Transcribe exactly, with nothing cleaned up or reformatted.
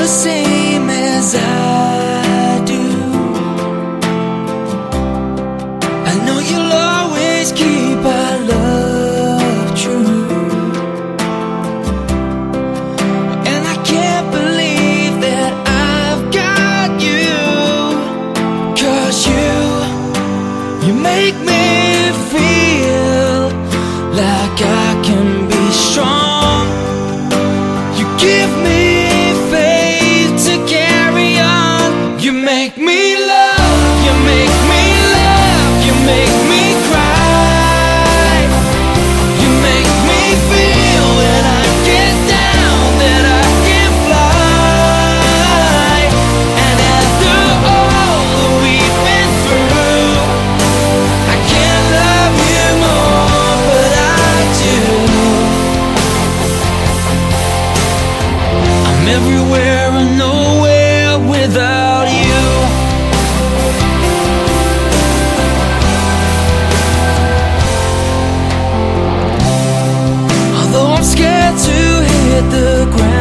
same as I do. I know you'll always keep our love true, and I can't believe that I've got you. 'Cause you, you make me feel like I can be strong. You give me faith to carry on. You make me love, you make me laugh, you make me cry. You make me feel when I get down that I can fly. And after all that we've been through, I can't love you more, but I do. I'm everywhere and nowhere without you. Although I'm scared to hit the ground,